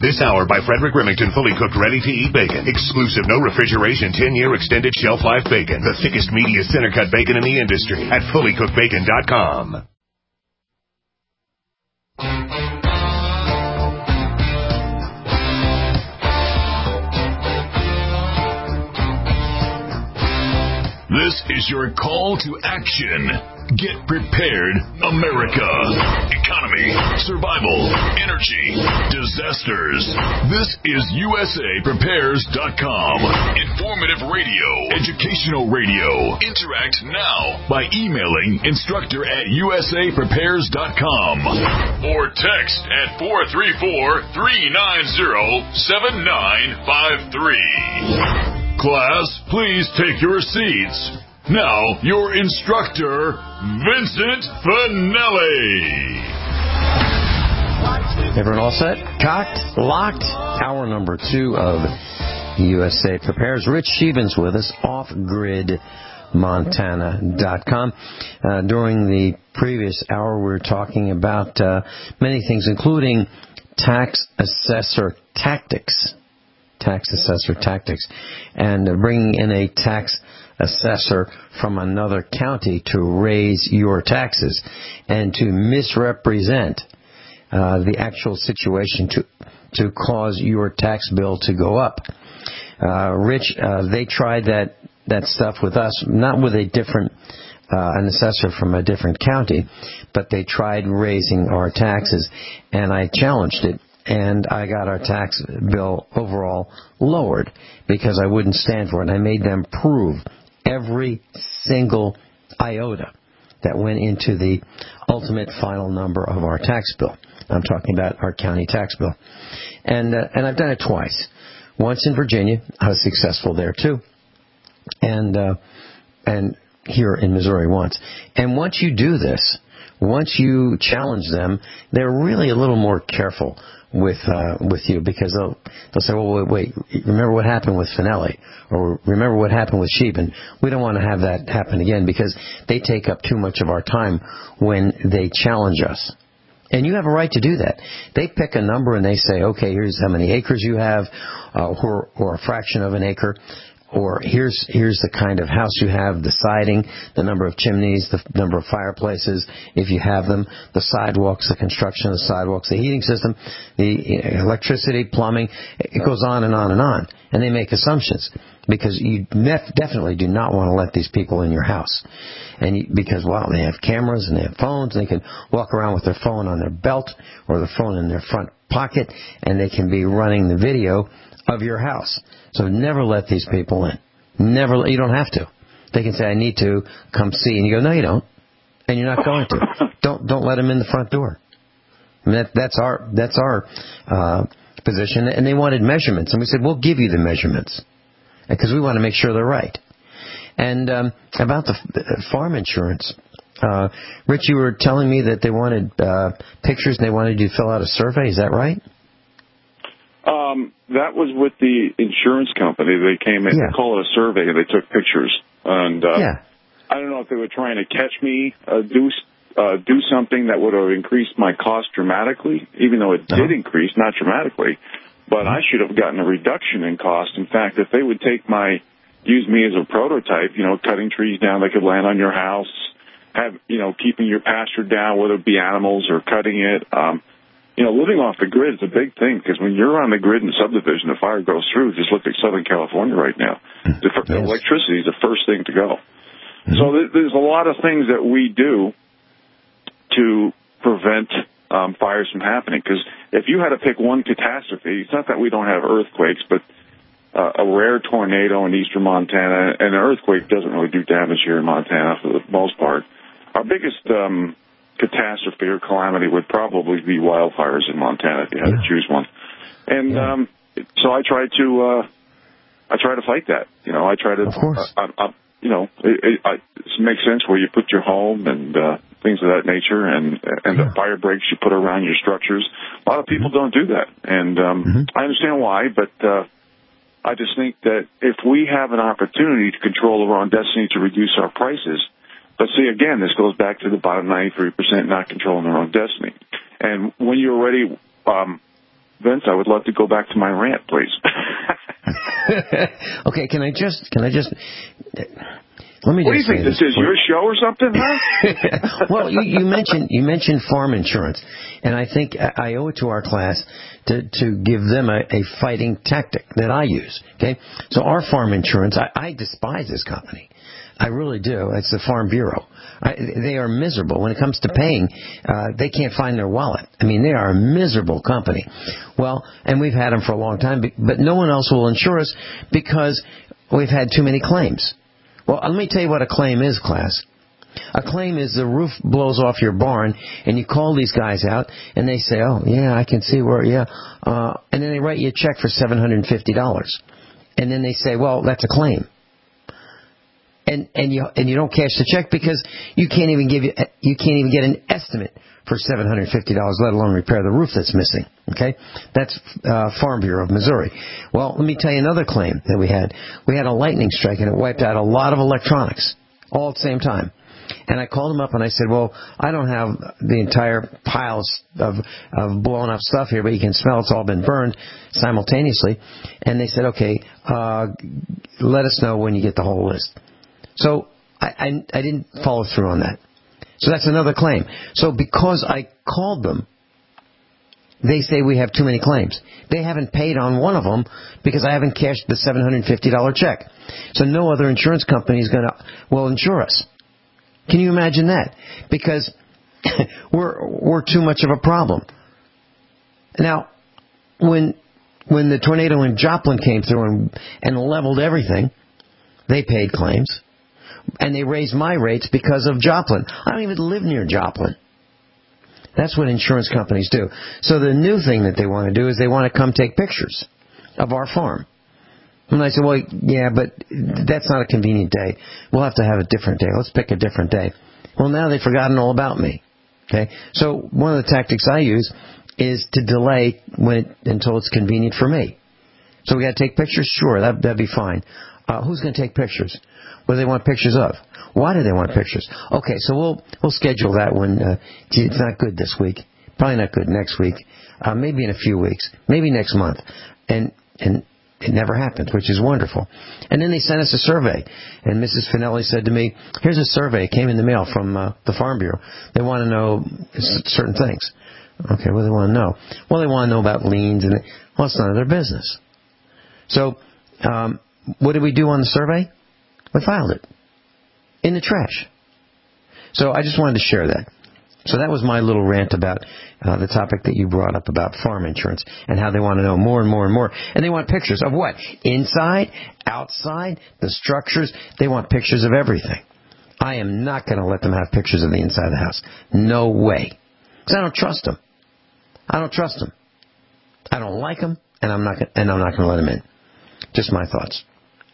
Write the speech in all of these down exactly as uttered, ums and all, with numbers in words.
This hour by Frederick Remington, fully cooked, ready-to-eat bacon. Exclusive, no refrigeration, ten-year extended shelf life bacon. The thickest, meatiest, center-cut bacon in the industry at fully cooked bacon dot com. This is your call to action. Get prepared, America. Economy, survival, energy, disasters. This is U S A Prepares dot com. Informative radio, educational radio. Interact now by emailing instructor at U S A Prepares dot com or text at four three four, three nine zero, seven nine five three. Class, please take your seats. Now, your instructor, Vincent Finelli. Everyone all set? Cocked? Locked? Hour number two of U S A Prepares. Rich Sheevens with us, off grid montana dot com. Uh, during the previous hour, we were talking about uh, many things, including tax assessor tactics. Tax assessor tactics. And uh, bringing in a tax assessor from another county to raise your taxes and to misrepresent uh, the actual situation to to cause your tax bill to go up. Uh, Rich, uh, they tried that, that stuff with us, not with a different uh, an assessor from a different county, but they tried raising our taxes, and I challenged it. And I got our tax bill overall lowered because I wouldn't stand for it. And I made them prove every single iota that went into the ultimate final number of our tax bill. I'm talking about our county tax bill. And uh, and I've done it twice. Once in Virginia, I was successful there too. And uh, and here in Missouri once. And once you do this, once you challenge them, they're really a little more careful with uh, with you, because they'll they'll say, well, wait, wait, remember what happened with Finelli, or remember what happened with Sheehan. We don't want to have that happen again, because they take up too much of our time when they challenge us. And you have a right to do that. They pick a number and they say, okay, here's how many acres you have, uh, or, or a fraction of an acre. Or here's here's the kind of house you have, the siding, the number of chimneys, the number of fireplaces, if you have them, the sidewalks, the construction of the sidewalks, the heating system, the electricity, plumbing. It goes on and on and on. And they make assumptions, because you definitely do not want to let these people in your house. And you, because, well, they have cameras and they have phones, and they can walk around with their phone on their belt or their phone in their front pocket, and they can be running the video of your house. So never let these people in. Never. You don't have to. They can say, I need to come see. And you go, no, you don't. And you're not going to. Don't don't let them in the front door. I mean, that, that's our, that's our uh, position. And they wanted measurements. And we said, we'll give you the measurements, because we want to make sure they're right. And um, about the f- farm insurance, uh, Rich, you were telling me that they wanted uh, pictures and they wanted you to fill out a survey. Is that right? Um, that was with the insurance company. They came in, yeah. they call it a survey, and they took pictures. And uh, yeah. I don't know if they were trying to catch me uh, do uh, do something that would have increased my cost dramatically, even though it uh-huh. did increase, not dramatically. But uh-huh. I should have gotten a reduction in cost. In fact, if they would take my, use me as a prototype, you know, cutting trees down that could land on your house, have, you know, keeping your pasture down, whether it be animals or cutting it. Um, You know, living off the grid is a big thing, because when you're on the grid in subdivision, the fire goes through. Just look at Southern California right now. The, yes. the electricity is the first thing to go. Mm-hmm. So th- there's a lot of things that we do to prevent um, fires from happening. Because if you had to pick one catastrophe, it's not that we don't have earthquakes, but uh, a rare tornado in eastern Montana, and an earthquake doesn't really do damage here in Montana for the most part. Our biggest um catastrophe or calamity would probably be wildfires in Montana, if you had yeah. to choose one. And yeah. um, so I try to uh, I try to fight that. You know, I try to, of course. Uh, I, I, you know, it, it, I, it makes sense where you put your home and uh, things of that nature, and and yeah. the fire breaks you put around your structures. A lot of people mm-hmm. don't do that, and um, mm-hmm. I understand why, but uh, I just think that if we have an opportunity to control our own destiny to reduce our prices. But see, again, this goes back to the bottom ninety-three percent not controlling their own destiny. And when you're already um, Vince, I would love to go back to my rant, please. Okay, can I just, can I just, let me what just do you think, this is your show or something, huh? Well, you, you mentioned, you mentioned farm insurance, and I think I owe it to our class to, to give them a, a fighting tactic that I use, okay? So our farm insurance, I, I despise this company. I really do. It's the Farm Bureau. I, they are miserable. When it comes to paying, uh, they can't find their wallet. I mean, they are a miserable company. Well, and we've had them for a long time, but no one else will insure us because we've had too many claims. Well, let me tell you what a claim is, class. A claim is the roof blows off your barn, and you call these guys out, and they say, oh, yeah, I can see where, yeah. Uh, and then they write you a check for seven hundred fifty dollars. And then they say, well, that's a claim. And and you and you don't cash the check because you can't even give you you can't even get an estimate for seven hundred fifty dollars, let alone repair the roof that's missing. Okay, that's uh, Farm Bureau of Missouri. Well, let me tell you another claim that we had. We had a lightning strike and it wiped out a lot of electronics all at the same time. And I called them up and I said, well, I don't have the entire piles of of blown up stuff here, but you can smell it's all been burned simultaneously. And they said, okay, uh, let us know when you get the whole list. So I, I, I didn't follow through on that. So that's another claim. So because I called them, they say we have too many claims. They haven't paid on one of them because I haven't cashed the seven hundred fifty dollars check. So no other insurance company is going to, well, insure us. Can you imagine that? Because we're we're too much of a problem. Now, when when the tornado in Joplin came through and, and leveled everything, they paid claims. And they raised my rates because of Joplin. I don't even live near Joplin. That's what insurance companies do. So the new thing that they want to do is they want to come take pictures of our farm. And I said, well, yeah, but that's not a convenient day. We'll have to have a different day. Let's pick a different day. Well, now they've forgotten all about me. Okay? So one of the tactics I use is to delay when it, until it's convenient for me. So we got to take pictures? Sure, that, that'd be fine. Uh, who's going to take pictures? What do they want pictures of? Why do they want pictures? Okay, so we'll we'll schedule that when uh, it's not good this week. Probably not good next week. Uh, maybe in a few weeks. Maybe next month. And and it never happens, which is wonderful. And then they sent us a survey. And Missus Finelli said to me, here's a survey. It came in the mail from uh, the Farm Bureau. They want to know certain things. Okay, what do they want to know? Well, they want to know about liens. And well, it's none of their business. So um, what did we do on the survey? We filed it in the trash. So I just wanted to share that. So that was my little rant about uh, the topic that you brought up about farm insurance and how they want to know more and more and more. And they want pictures of what? Inside, outside, the structures. They want pictures of everything. I am not going to let them have pictures of the inside of the house. No way. Because I don't trust them. I don't trust them. I don't like them, and I'm not. And I'm not going to let them in. Just my thoughts.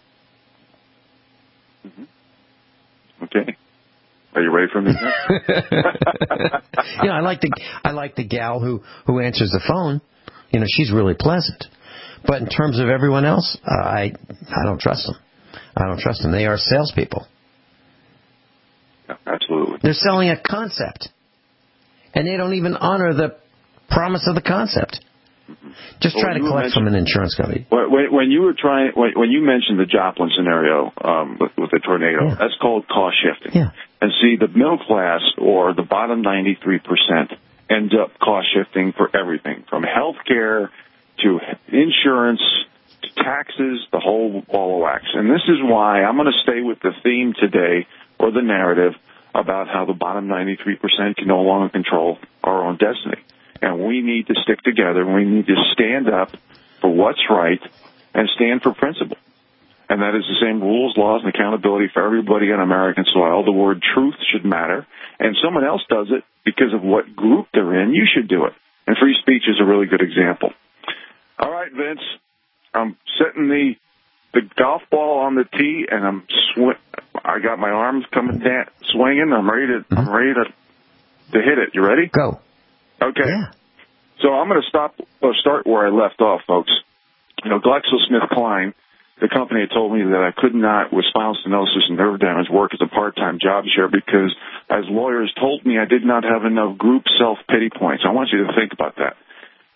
Mm-hmm. Okay. Are you ready for me? You know, I like the I like the gal who, who answers the phone. You know, she's really pleasant. But in terms of everyone else, uh, I I don't trust them. I don't trust them. They are salespeople. Yeah, absolutely. They're selling a concept, and they don't even honor the promise of the concept. Just well, try to collect from an insurance company. When, when you were trying, when, when you mentioned the Joplin scenario um, with, with the tornado, yeah. that's called cost shifting. Yeah. And see, the middle class or the bottom ninety-three percent ends up cost shifting for everything, from health care to insurance to taxes, the whole ball of wax. And this is why I'm going to stay with the theme today, or the narrative, about how the bottom ninety-three percent can no longer control our own destiny. And we need to stick together. We need to stand up for what's right and stand for principle. And that is the same rules, laws, and accountability for everybody on American soil. The word truth should matter. And someone else does it because of what group they're in. You should do it. And free speech is a really good example. All right, Vince. I'm setting the the golf ball on the tee, and I'm sw- I got my arms coming down, swinging. I'm ready to. I'm ready to to hit it. You ready? Go. Okay. Yeah. So I'm going to stop or start where I left off, folks. You know, GlaxoSmithKline, the company had told me that I could not, with spinal stenosis and nerve damage, work as a part-time job share because, as lawyers told me, I did not have enough group self-pity points. I want you to think about that.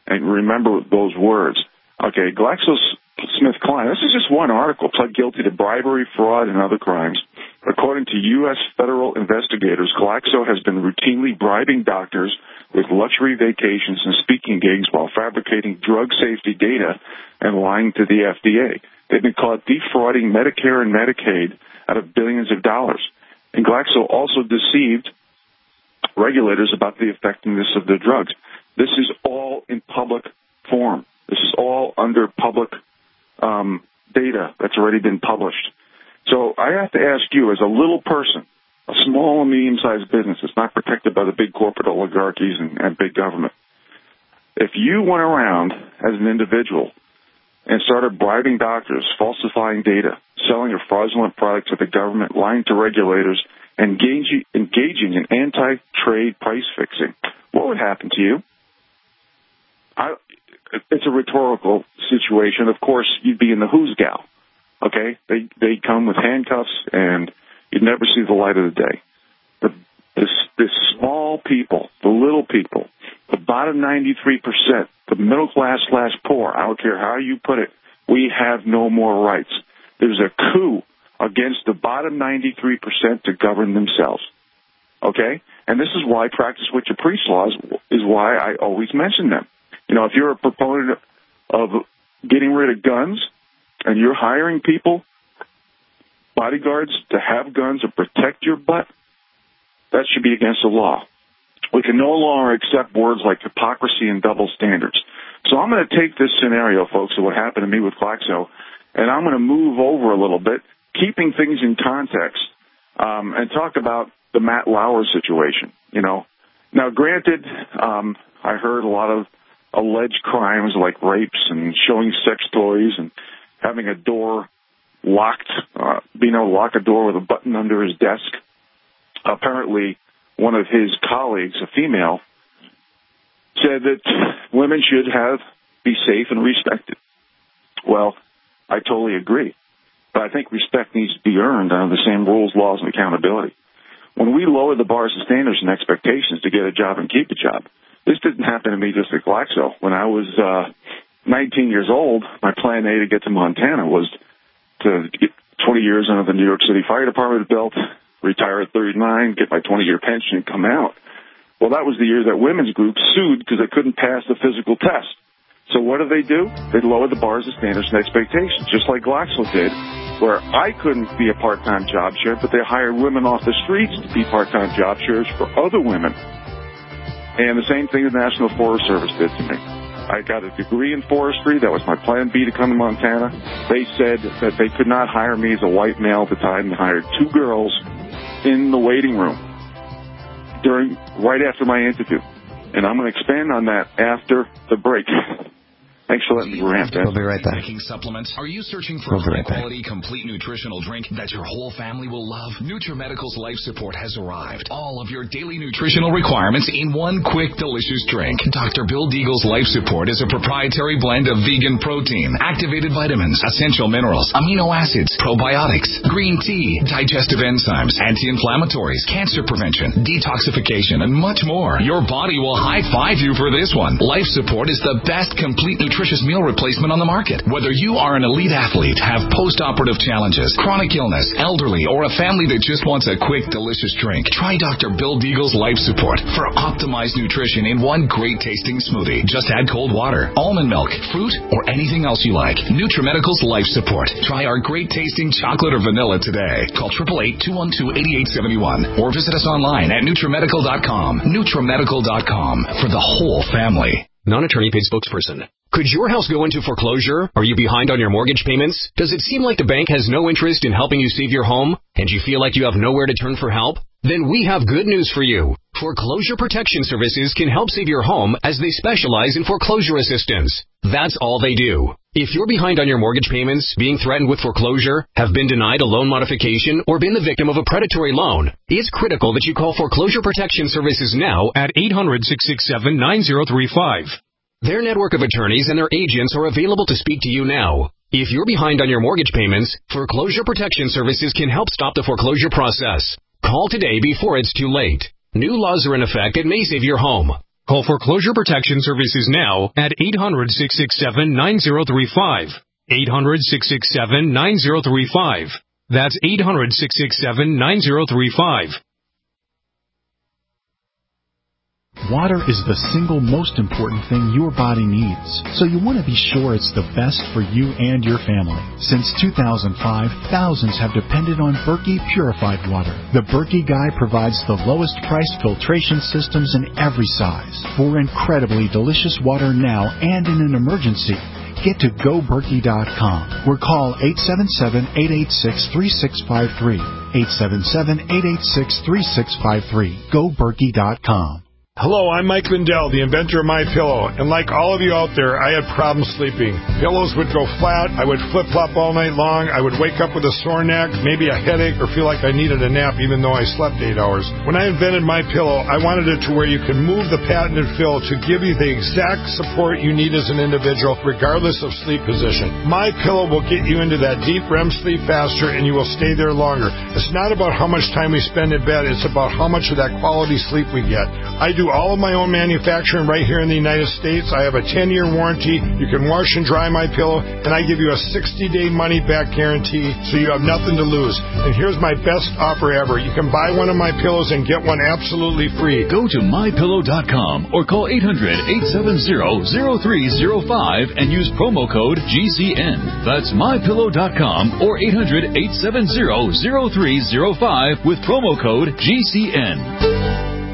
and remember those words. Okay, GlaxoSmithKline, this is just one article, pled guilty to bribery, fraud, and other crimes. According to U S federal investigators, Glaxo has been routinely bribing doctors with luxury vacations and speaking gigs while fabricating drug safety data and lying to the F D A. They've been caught defrauding Medicare and Medicaid out of billions of dollars. And Glaxo also deceived regulators about the effectiveness of their drugs. This is all in public form. This is all under public um, data that's already been published. So I have to ask you, as a little person, a small and medium-sized business that's not protected by the big corporate oligarchies and, and big government, if you went around as an individual and started bribing doctors, falsifying data, selling a fraudulent product to the government, lying to regulators, and engaging, engaging in anti-trade price fixing, what would happen to you? I, it's a rhetorical situation. Of course, you'd be in the who's gal. Okay? They they come with handcuffs, and you'd never see the light of the day. The, this, this small people, the little people, the bottom ninety-three percent, the middle class slash poor, I don't care how you put it, we have no more rights. There's a coup against the bottom ninety-three percent to govern themselves. Okay? And this is why practice what you preach laws is why I always mention them. You know, if you're a proponent of getting rid of guns and you're hiring people, bodyguards, to have guns and protect your butt, that should be against the law. We can no longer accept words like hypocrisy and double standards. So I'm going to take this scenario, folks, of what happened to me with Glaxo, and I'm going to move over a little bit, keeping things in context, um, and talk about the Matt Lauer situation. You know, now granted, um, I heard a lot of alleged crimes like rapes and showing sex toys and having a door locked, uh, being able to lock a door with a button under his desk. Apparently, one of his colleagues, a female, said that women should have be safe and respected. Well, I totally agree. But I think respect needs to be earned under the same rules, laws, and accountability. When we lower the bars of standards and expectations to get a job and keep a job, this didn't happen to me just at Glaxo. When I was uh, nineteen years old, my plan A to get to Montana was to get twenty years under the New York City Fire Department belt, retire at thirty-nine, get my twenty-year pension, and come out. Well, that was the year that women's groups sued because they couldn't pass the physical test. So what did they do? They lowered the bars of standards and expectations, just like Glaxo did, where I couldn't be a part-time job share, but they hired women off the streets to be part-time job shares for other women. And the same thing the National Forest Service did to me. I got a degree in forestry. That was my plan B to come to Montana. They said that they could not hire me as a white male at the time and hired two girls in the waiting room during right after my interview. And I'm going to expand on that after the break. Thanks for letting me rant. We'll be right back. Supplements? Are you searching for we'll a high-quality, complete nutritional drink that your whole family will love? NutriMedical's Life Support has arrived. All of your daily nutritional requirements in one quick, delicious drink. Doctor Bill Deagle's Life Support is a proprietary blend of vegan protein, activated vitamins, essential minerals, amino acids, probiotics, green tea, digestive enzymes, anti-inflammatories, cancer prevention, detoxification, and much more. Your body will high-five you for this one. Life Support is the best complete nutrition nutritious meal replacement on the market. Whether you are an elite athlete, have post-operative challenges, chronic illness, elderly, or a family that just wants a quick, delicious drink, try Doctor Bill Deagle's Life Support for optimized nutrition in one great-tasting smoothie. Just add cold water, almond milk, fruit, or anything else you like. NutriMedical's Life Support. Try our great-tasting chocolate or vanilla today. Call eight eight eight, two one two, eight eight seven one or visit us online at NutriMedical dot com. NutriMedical dot com for the whole family. Non-attorney paid spokesperson. Could your house go into foreclosure? Are you behind on your mortgage payments? Does it seem like the bank has no interest in helping you save your home? And you feel like you have nowhere to turn for help? Then we have good news for you. Foreclosure Protection Services can help save your home as they specialize in foreclosure assistance. That's all they do. If you're behind on your mortgage payments, being threatened with foreclosure, have been denied a loan modification, or been the victim of a predatory loan, it's critical that you call Foreclosure Protection Services now at eight hundred, six six seven, nine zero three five. Their network of attorneys and their agents are available to speak to you now. If you're behind on your mortgage payments, Foreclosure Protection Services can help stop the foreclosure process. Call today before it's too late. New laws are in effect that may save your home. Call Foreclosure Protection Services now at eight hundred, six six seven, nine zero three five. eight hundred, six six seven, nine zero three five. That's eight hundred, six six seven, nine zero three five. Water is the single most important thing your body needs, so you want to be sure it's the best for you and your family. Since two thousand five, thousands have depended on Berkey purified water. The Berkey Guy provides the lowest priced filtration systems in every size for incredibly delicious water now and in an emergency. Get to go berkey dot com or call eight seven seven, eight eight six, three six five three. eight seven seven, eight eight six, three six five three. go berkey dot com. Hello, I'm Mike Lindell, the inventor of MyPillow, and like all of you out there, I had problems sleeping. Pillows would go flat, I would flip-flop all night long, I would wake up with a sore neck, maybe a headache, or feel like I needed a nap even though I slept eight hours. When I invented MyPillow, I wanted it to where you could move the patented fill to give you the exact support you need as an individual, regardless of sleep position. MyPillow will get you into that deep R E M sleep faster, and you will stay there longer. It's not about how much time we spend in bed, it's about how much of that quality sleep we get. I do all of my own manufacturing right here in the United States. I have a ten-year warranty. You can wash and dry my pillow, and I give you a sixty-day money-back guarantee, so you have nothing to lose. And here's my best offer ever. You can buy one of my pillows and get one absolutely free. Go to my pillow dot com or call eight hundred, eight seven zero, zero three zero five and use promo code G C N. That's my pillow dot com or eight hundred, eight seven zero, zero three zero five with promo code G C N.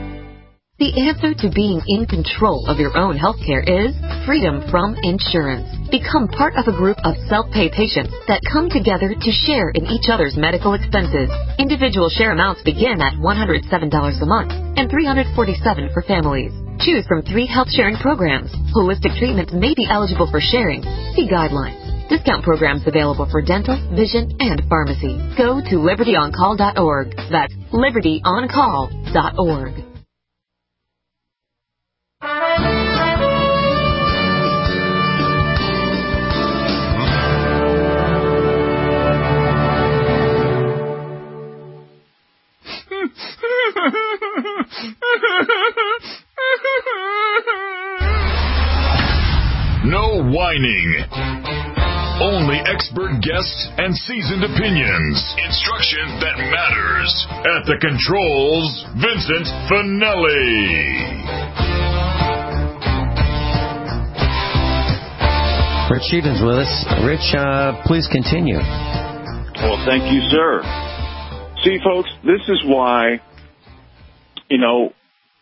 The answer to being in control of your own healthcare is freedom from insurance. Become part of a group of self-pay patients that come together to share in each other's medical expenses. Individual share amounts begin at one hundred seven dollars a month and three hundred forty-seven dollars for families. Choose from three health sharing programs. Holistic treatments may be eligible for sharing. See guidelines. Discount programs available for dental, vision, and pharmacy. Go to liberty on call dot org. That's liberty on call dot org. No whining. Only expert guests and seasoned opinions. Instruction that matters. At the controls, Vincent Finelli. Rich Stevens with us. Rich, uh, please continue. Well, thank you, sir. See, folks, this is why, you know,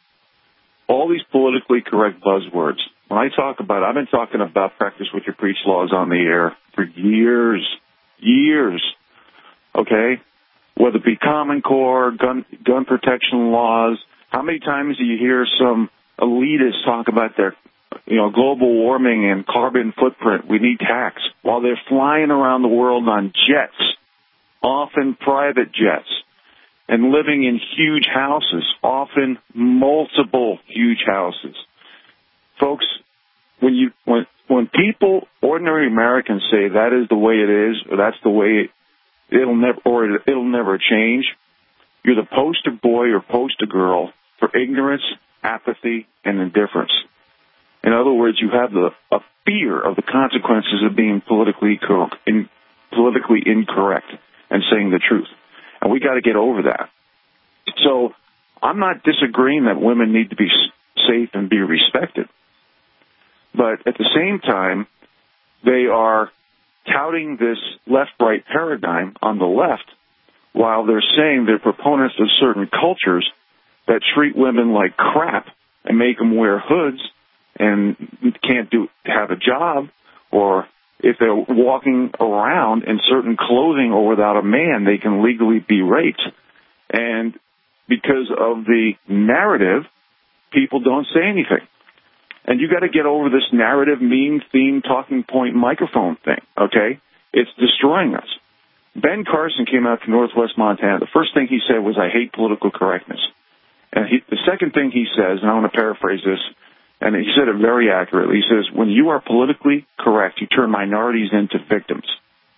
all these politically correct buzzwords, when I talk about, I've been talking about practice what you preach laws on the air for years, years, okay? Whether it be Common Core, gun, gun protection laws, how many times do you hear some elitists talk about their, you know, global warming and carbon footprint? We need tax while they're flying around the world on jets, often private jets, and living in huge houses, often multiple huge houses. Folks, when you when when people, ordinary Americans, say that is the way it is, or that's the way it, it'll never, or it'll never change, you're the poster boy or poster girl for ignorance, apathy, and indifference. In other words, you have the a fear of the consequences of being politically cor- in, politically incorrect and saying the truth, and we got to get over that. So, I'm not disagreeing that women need to be safe and be respected. But at the same time, they are touting this left-right paradigm on the left while they're saying they're proponents of certain cultures that treat women like crap and make them wear hoods and can't do have a job, or if they're walking around in certain clothing or without a man, they can legally be raped. And because of the narrative, people don't say anything. And you got to get over this narrative, meme, theme, talking point, microphone thing, okay? It's destroying us. Ben Carson came out to Northwest Montana. The first thing he said was, I hate political correctness. And he, the second thing he says, and I want to paraphrase this, and he said it very accurately, he says, when you are politically correct, you turn minorities into victims.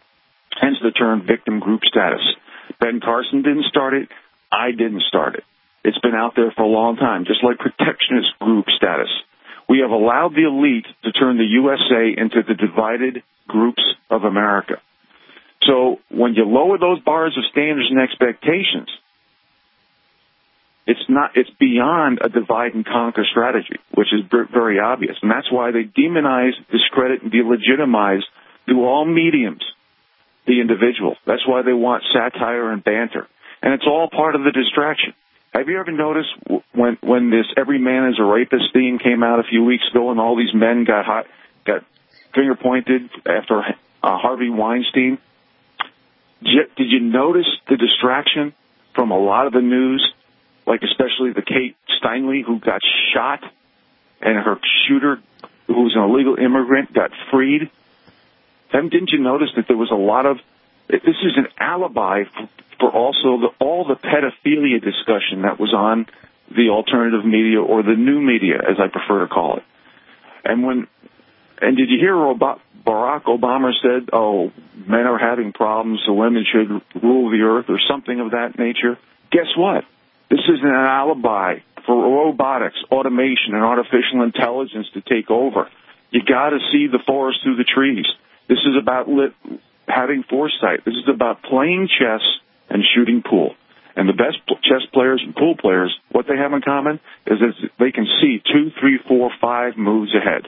Hence the term victim group status. Ben Carson didn't start it. I didn't start it. It's been out there for a long time, just like protectionist group status. We have allowed the elite to turn the U S A into the divided groups of America. So when you lower those bars of standards and expectations, it's not, it's beyond a divide and conquer strategy, which is very obvious. And that's why they demonize, discredit, and delegitimize through all mediums the individual. That's why they want satire and banter. And it's all part of the distraction. Have you ever noticed when when this "Every Man is a Rapist" theme came out a few weeks ago, and all these men got hot, got finger pointed after uh, Harvey Weinstein? Did you notice the distraction from a lot of the news, like especially the Kate Steinle who got shot, and her shooter, who was an illegal immigrant, got freed? And didn't you notice that there was a lot of this is an alibi for, for also the, all the pedophilia discussion that was on the alternative media, or the new media, as I prefer to call it. And when, and did you hear Barack Obama said, "Oh, men are having problems, so women should rule the earth," or something of that nature? Guess what? This is an alibi for robotics, automation, and artificial intelligence to take over. You got to see the forest through the trees. This is about lit, having foresight. This is about playing chess and shooting pool. And the best chess players and pool players, what they have in common is that they can see two, three, four, five moves ahead.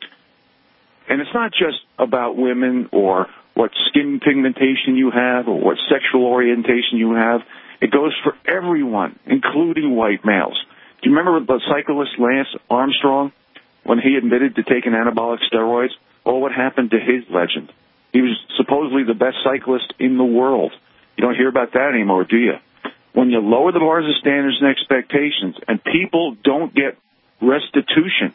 And it's not just about women or what skin pigmentation you have or what sexual orientation you have. It goes for everyone, including white males. Do you remember the cyclist Lance Armstrong when he admitted to taking anabolic steroids? Well, what happened to his legend? He was supposedly the best cyclist in the world. You don't hear about that anymore, do you? When you lower the bars of standards and expectations, and people don't get restitution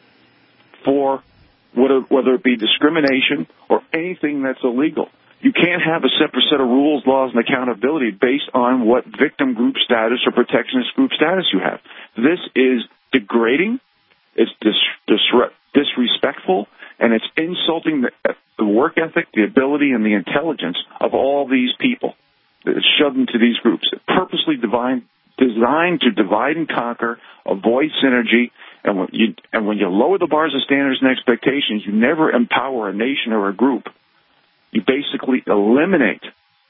for whether it be discrimination or anything that's illegal, you can't have a separate set of rules, laws, and accountability based on what victim group status or protectionist group status you have. This is degrading, it's dis- dis- disrespectful, and it's insulting the, the work ethic, the ability, and the intelligence of all these people that are shoved into these groups. Purposely divine, designed to divide and conquer, avoid synergy, and when, you, and when you lower the bars of standards and expectations, you never empower a nation or a group. You basically eliminate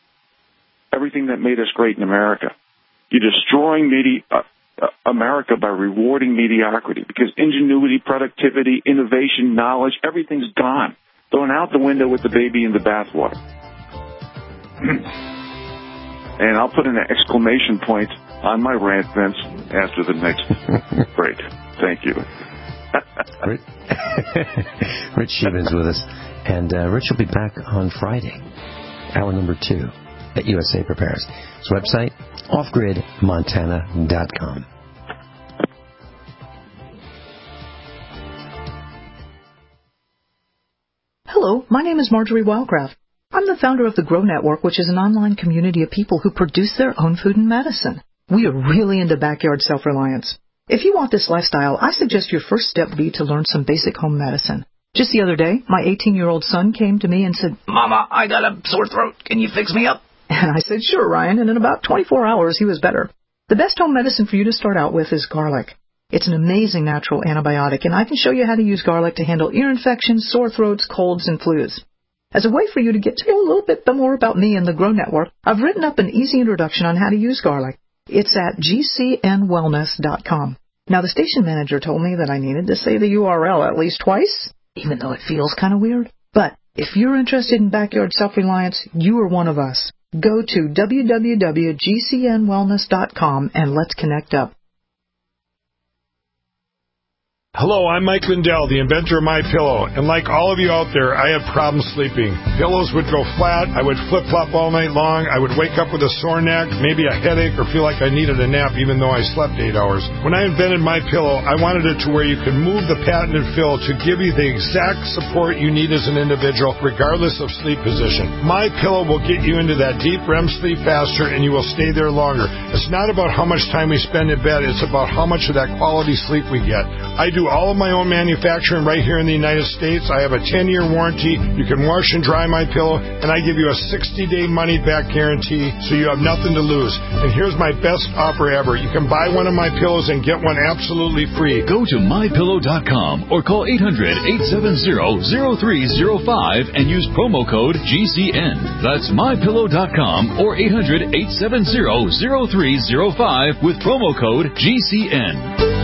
everything that made us great in America. You're destroying medi- uh, uh, America by rewarding mediocrity, because ingenuity, productivity, innovation, knowledge, everything's gone. Thrown out the window with the baby in the bathwater. And I'll put an exclamation point on my rant, Vince, after the next break. Thank you. Rich Sheehan's with us. And uh, Rich will be back on Friday, hour number two, at U S A Prepares. His website, off grid montana dot com. Hello, my name is Marjorie Wildcraft. I'm the founder of the Grow Network, which is an online community of people who produce their own food and medicine. We are really into backyard self-reliance. If you want this lifestyle, I suggest your first step be to learn some basic home medicine. Just the other day, my eighteen-year-old son came to me and said, "Mama, I got a sore throat. Can you fix me up?" And I said, "Sure, Ryan," and in about twenty-four hours, he was better. The best home medicine for you to start out with is garlic. It's an amazing natural antibiotic, and I can show you how to use garlic to handle ear infections, sore throats, colds, and flus. As a way for you to get to know a little bit more about me and the Grow Network, I've written up an easy introduction on how to use garlic. It's at g c n wellness dot com. Now, the station manager told me that I needed to say the U R L at least twice, even though it feels kind of weird. But if you're interested in backyard self-reliance, you are one of us. Go to w w w dot g c n wellness dot com and let's connect up. Hello, I'm Mike Lindell, the inventor of MyPillow, and like all of you out there, I had problems sleeping. Pillows would go flat, I would flip-flop all night long, I would wake up with a sore neck, maybe a headache, or feel like I needed a nap even though I slept eight hours. When I invented MyPillow, I wanted it to where you could move the patented fill to give you the exact support you need as an individual, regardless of sleep position. MyPillow will get you into that deep R E M sleep faster, and you will stay there longer. It's not about how much time we spend in bed, it's about how much of that quality sleep we get. I do do all of my own manufacturing right here in the United States. I have a ten-year warranty. You can wash and dry my pillow, and I give you a sixty-day money-back guarantee, so you have nothing to lose. And here's my best offer ever. You can buy one of my pillows and get one absolutely free. Go to my pillow dot com or call eight hundred, eight seven zero, zero three zero five and use promo code G C N. That's my pillow dot com or eight hundred, eight seven zero, zero three zero five with promo code G C N.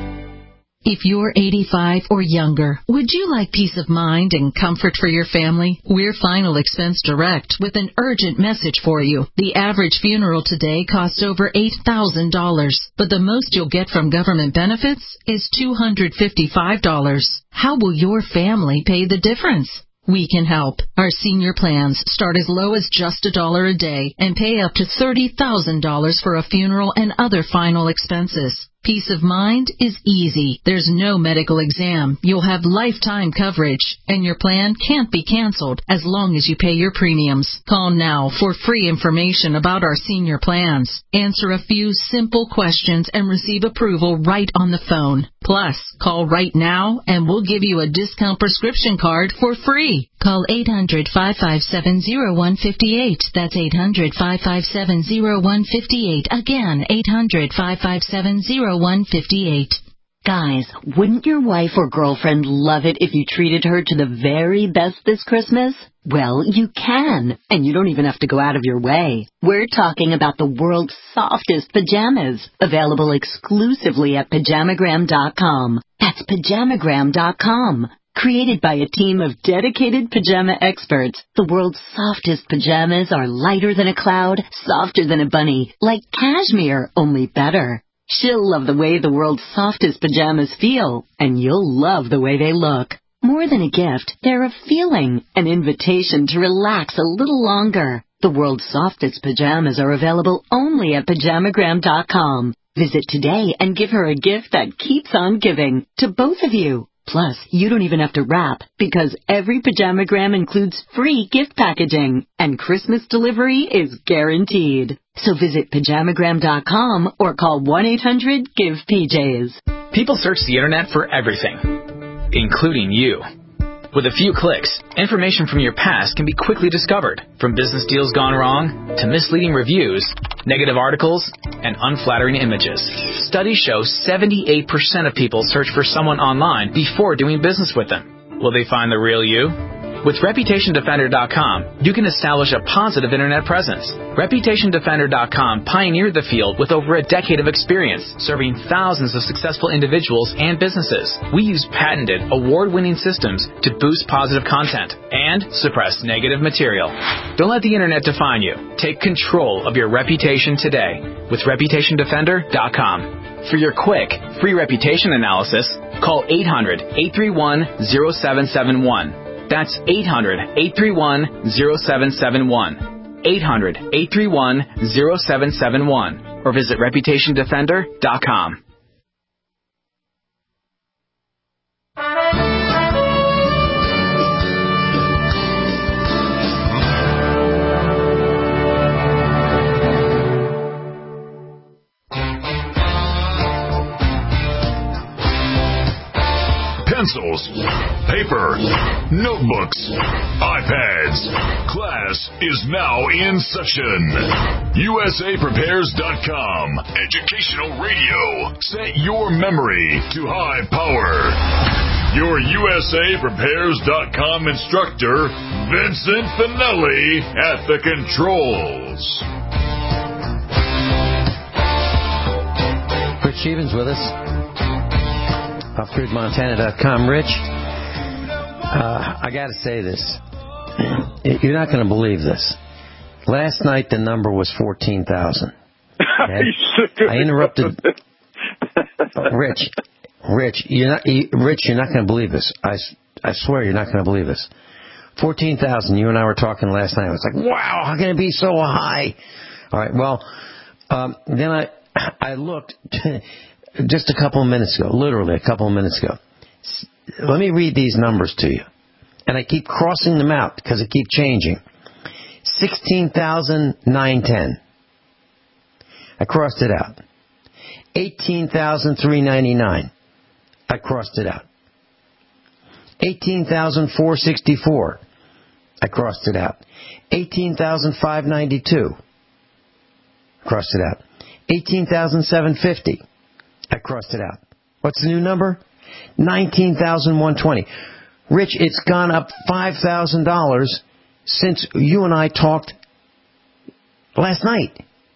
If you're eighty-five or younger, would you like peace of mind and comfort for your family? We're Final Expense Direct with an urgent message for you. The average funeral today costs over eight thousand dollars, but the most you'll get from government benefits is two hundred fifty-five dollars. How will your family pay the difference? We can help. Our senior plans start as low as just a dollar a day and pay up to thirty thousand dollars for a funeral and other final expenses. Peace of mind is easy. There's no medical exam. You'll have lifetime coverage, and your plan can't be canceled as long as you pay your premiums. Call now for free information about our senior plans. Answer a few simple questions and receive approval right on the phone. Plus, call right now and we'll give you a discount prescription card for free. Call eight hundred, five five seven, zero one five eight. That's eight hundred, five five seven, zero one five eight. Again, eight hundred, five five seven, zero one five eight. Guys, wouldn't your wife or girlfriend love it if you treated her to the very best this Christmas? Well, you can, and you don't even have to go out of your way. We're talking about the world's softest pajamas, available exclusively at pajamagram dot com. That's pajamagram dot com. Created by a team of dedicated pajama experts, the world's softest pajamas are lighter than a cloud, softer than a bunny, like cashmere, only better. She'll love the way the world's softest pajamas feel, and you'll love the way they look. More than a gift, they're a feeling, an invitation to relax a little longer. The world's softest pajamas are available only at pajamagram dot com. Visit today and give her a gift that keeps on giving, to both of you. Plus, you don't even have to wrap, because every Pajamagram includes free gift packaging, and Christmas delivery is guaranteed. So visit pajamagram dot com or call one eight hundred, give P Js. People search the internet for everything, including you. With a few clicks, information from your past can be quickly discovered, from business deals gone wrong to misleading reviews, negative articles, and unflattering images. Studies show seventy-eight percent of people search for someone online before doing business with them. Will they find the real you? With reputation defender dot com, you can establish a positive internet presence. reputation defender dot com pioneered the field with over a decade of experience, serving thousands of successful individuals and businesses. We use patented, award-winning systems to boost positive content and suppress negative material. Don't let the internet define you. Take control of your reputation today with reputation defender dot com. For your quick, free reputation analysis, call eight hundred, eight three one, zero seven seven one. That's eight hundred, eight three one, zero seven seven one. eight hundred, eight three one, zero seven seven one. Or visit reputation defender dot com. Pencils, paper, notebooks, iPads. Class is now in session. U S A Prepares dot com. Educational radio. Set your memory to high power. Your U S A Prepares dot com instructor, Vincent Finelli, at the controls. Rich Stevens with us. off grid montana dot com. Rich, uh, I got to say this. You're not going to believe this. Last night the number was fourteen thousand. Okay? I interrupted. Rich, Rich, you're not, you, Rich, you're not going to believe this. I, I swear you're not going to believe this. fourteen thousand. You and I were talking last night. I was like, wow, how can it be so high? All right, well, um, then I, I looked just a couple of minutes ago, literally a couple of minutes ago. Let me read these numbers to you. And I keep crossing them out because it keeps changing. sixteen thousand nine hundred ten. I crossed it out. eighteen thousand three hundred ninety-nine. I crossed it out. eighteen thousand four hundred sixty-four. I crossed it out. eighteen thousand five hundred ninety-two. Crossed it out. eighteen thousand seven hundred fifty. I crossed it out. What's the new number? nineteen thousand one hundred twenty. Rich, it's gone up five thousand dollars since you and I talked last night.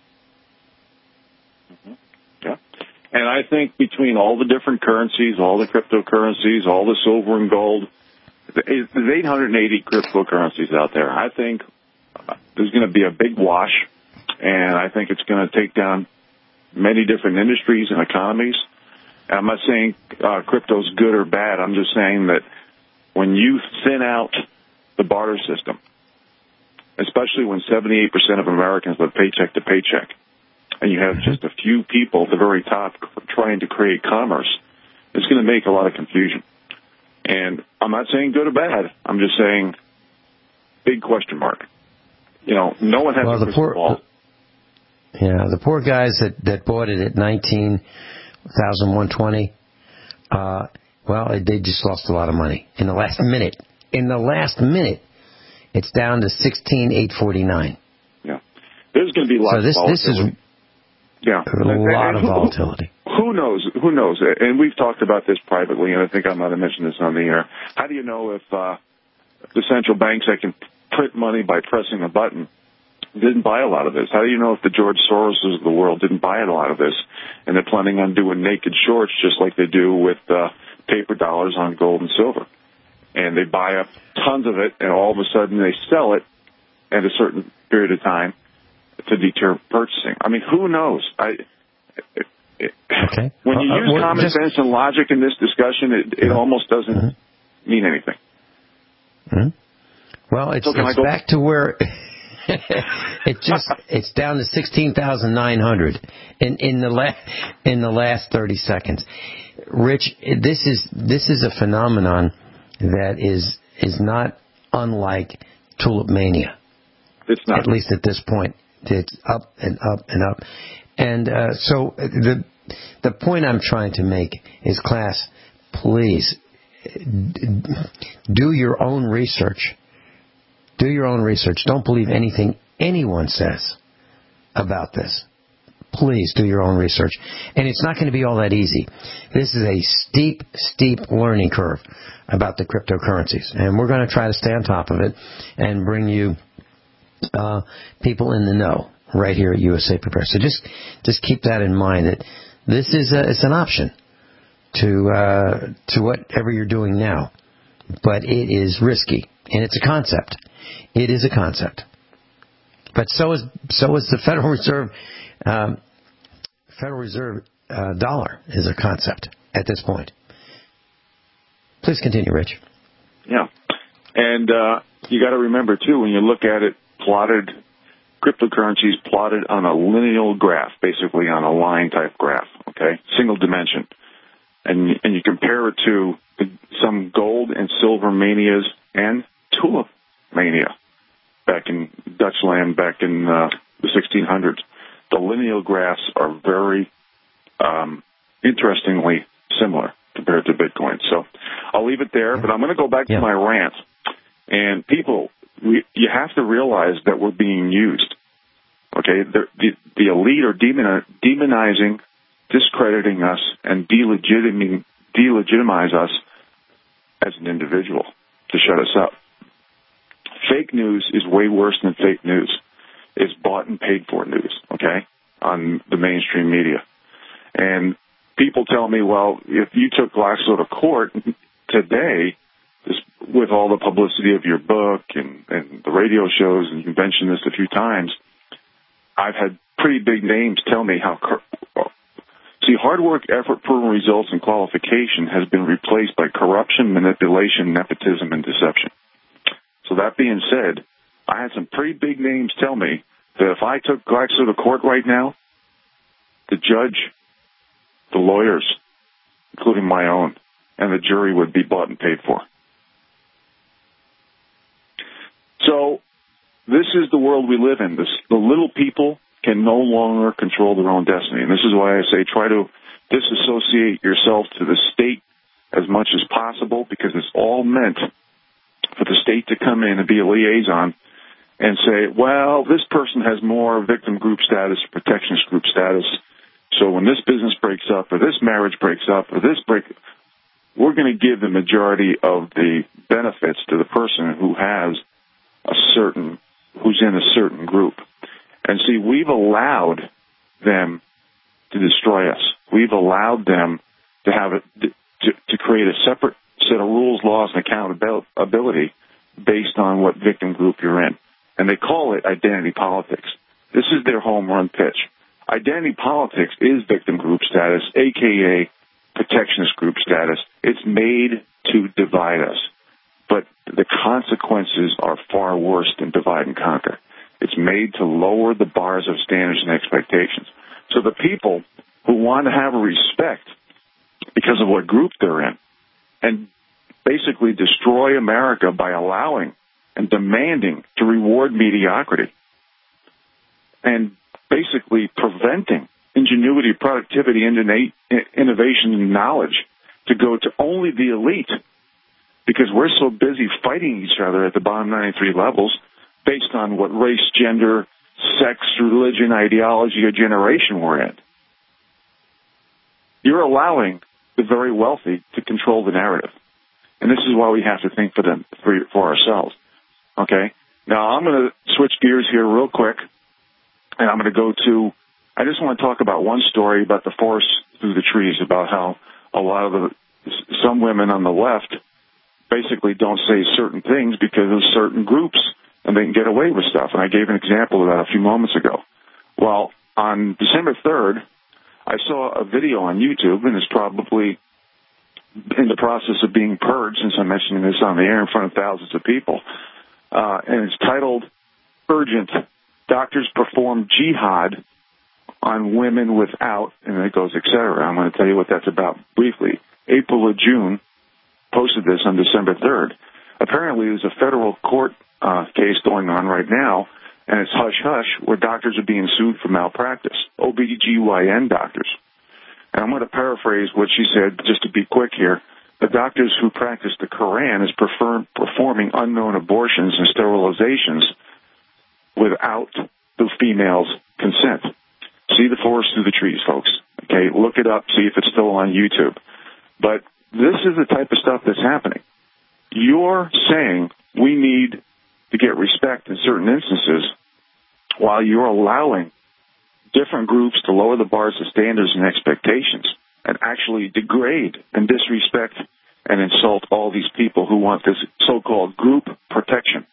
Mm-hmm. Yeah. And I think between all the different currencies, all the cryptocurrencies, all the silver and gold, there's eight hundred eighty cryptocurrencies out there. I think there's going to be a big wash, and I think it's going to take down many different industries and economies. And I'm not saying uh, crypto's good or bad. I'm just saying that when you thin out the barter system, especially when seventy-eight percent of Americans live paycheck to paycheck, and you have just a few people at the very top trying to create commerce, it's going to make a lot of confusion. And I'm not saying good or bad. I'm just saying big question mark. You know, no one has well, a the crystal poor, ball. Yeah, the poor guys that, that bought it at nineteen thousand one hundred twenty, uh, well, they just lost a lot of money in the last minute. In the last minute, it's down to sixteen thousand eight hundred forty-nine. Yeah. There's going to be lots so this, of this is yeah. a lot of volatility. Who knows? Who knows? And we've talked about this privately, and I think I might have mentioned this on the air. How do you know if uh, the central banks that can print money by pressing a button didn't buy a lot of this? How do you know if the George Soroses of the world didn't buy a lot of this, and they're planning on doing naked shorts just like they do with uh, paper dollars on gold and silver? And they buy up tons of it, and all of a sudden they sell it at a certain period of time to deter purchasing. I mean, who knows? I, it, it, okay. When you uh, use uh, common just, sense and logic in this discussion, it, it almost doesn't mm-hmm. mean anything. Mm-hmm. Well, it's, so it's back to where it just it's down to sixteen thousand nine hundred in in the la- in the last thirty seconds. Rich, this is this is a phenomenon that is is not unlike tulip mania. It's not. At least at this point, it's up and up and up. And uh, so the the point I'm trying to make is, class, please do your own research. Do your own research. Don't believe anything anyone says about this. Please do your own research. And it's not going to be all that easy. This is a steep, steep learning curve about the cryptocurrencies. And we're going to try to stay on top of it and bring you uh, people in the know right here at U S A Prepare. So just just keep that in mind, that this is a, it's an option to uh, to whatever you're doing now. But it is risky. And it's a concept. It is a concept. But so is so is the Federal Reserve um, Federal Reserve uh, dollar is a concept at this point. Please continue, Rich. Yeah, and uh, you got to remember too, when you look at it plotted, cryptocurrencies plotted on a lineal graph, basically on a line type graph. Okay, single dimension, and and you compare it to some gold and silver manias and tulip mania back in Dutch land back in uh, the sixteen hundreds. The lineal graphs are very um, interestingly similar compared to Bitcoin. So I'll leave it there, but I'm going to go back yeah. to my rant. And people, we, you have to realize that we're being used. Okay, the, the, the elite are demon, demonizing, discrediting us, and delegitimizing delegitimize us as an individual to shut us up. Fake news is way worse than fake news. It's bought and paid for news, okay, on the mainstream media. And people tell me, well, if you took Glaxo to court today, this, with all the publicity of your book and, and the radio shows, and you've mentioned this a few times, I've had pretty big names tell me how... See, hard work, effort, proven results, and qualification has been replaced by corruption, manipulation, nepotism, and deception. So that being said, I had some pretty big names tell me that if I took Glaxo to court right now, the judge, the lawyers, including my own, and the jury would be bought and paid for. So this is the world we live in. This, the little people can no longer control their own destiny. And this is why I say try to disassociate yourself to the state as much as possible because it's all meant for the state to come in and be a liaison and say, well, this person has more victim group status, protectionist group status. So when this business breaks up or this marriage breaks up or this break, we're going to give the majority of the benefits to the person who has a certain, who's in a certain group. And see, we've allowed them to destroy us. We've allowed them to have it, to, to create a separate set of rules, laws, and accountability based on what victim group you're in. And they call it identity politics. This is their home run pitch. Identity politics is victim group status, a k a protectionist group status. It's made to divide us. But the consequences are far worse than divide and conquer. It's made to lower the bars of standards and expectations. So the people who want to have a respect because of what group they're in and basically destroy America by allowing and demanding to reward mediocrity and basically preventing ingenuity, productivity, innovation, and knowledge to go to only the elite because we're so busy fighting each other at the bottom ninety-three levels based on what race, gender, sex, religion, ideology, or generation we're in. You're allowing the very wealthy to control the narrative. And this is why we have to think for them, for, for ourselves. Okay? Now, I'm going to switch gears here real quick, and I'm going to go to, I just want to talk about one story about the forest through the trees, about how a lot of the, some women on the left basically don't say certain things because of certain groups, and they can get away with stuff. And I gave an example of that a few moments ago. Well, on December third, I saw a video on YouTube, and it's probably in the process of being purged since I'm mentioning this on the air in front of thousands of people. Uh, and it's titled, Urgent, Doctors Perform Jihad on Women Without, and it goes, et cetera. I'm going to tell you what that's about briefly. April or June posted this on December third. Apparently, there's a federal court uh, case going on right now, and it's hush-hush, where doctors are being sued for malpractice, O B G Y N doctors. And I'm going to paraphrase what she said, just to be quick here. The doctors who practice the Quran is prefer- performing unknown abortions and sterilizations without the female's consent. See the forest through the trees, folks. Okay, look it up, see if it's still on YouTube. But this is the type of stuff that's happening. You're saying we need to get respect in certain instances while you're allowing different groups to lower the bars of standards and expectations and actually degrade and disrespect and insult all these people who want this so-called group protection.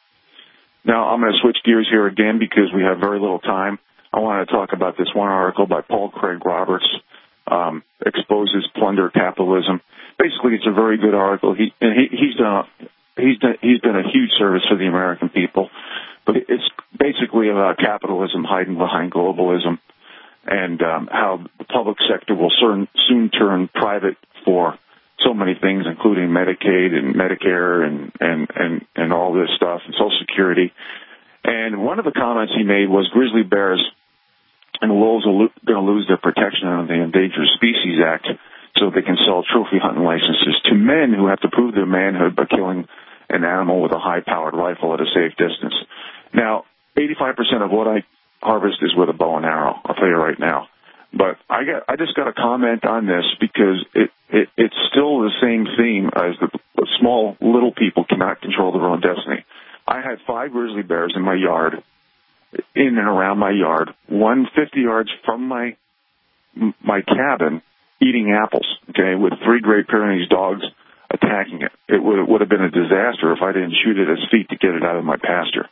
Now, I'm going to switch gears here again because we have very little time. I want to talk about this one article by Paul Craig Roberts, um, exposes plunder capitalism. Basically, it's a very good article. He, and he, he's done a, he's done, he's done a huge service for the American people. But it's basically about capitalism hiding behind globalism and um, how the public sector will soon, soon turn private for so many things, including Medicaid and Medicare and, and, and, and all this stuff, and Social Security. And one of the comments he made was grizzly bears and wolves are lo- going to lose their protection under the Endangered Species Act so they can sell trophy hunting licenses to men who have to prove their manhood by killing an animal with a high-powered rifle at a safe distance. Now, eighty-five percent of what I harvest is with a bow and arrow, I'll tell you right now. But I got, I just got a comment on this because it, it, it's still the same theme as the, the small, little people cannot control their own destiny. I had five grizzly bears in my yard, in and around my yard, one fifty yards from my my cabin, eating apples, okay, with three Great Pyrenees dogs attacking it. It would, it would have been a disaster if I didn't shoot at its feet to get it out of my pasture.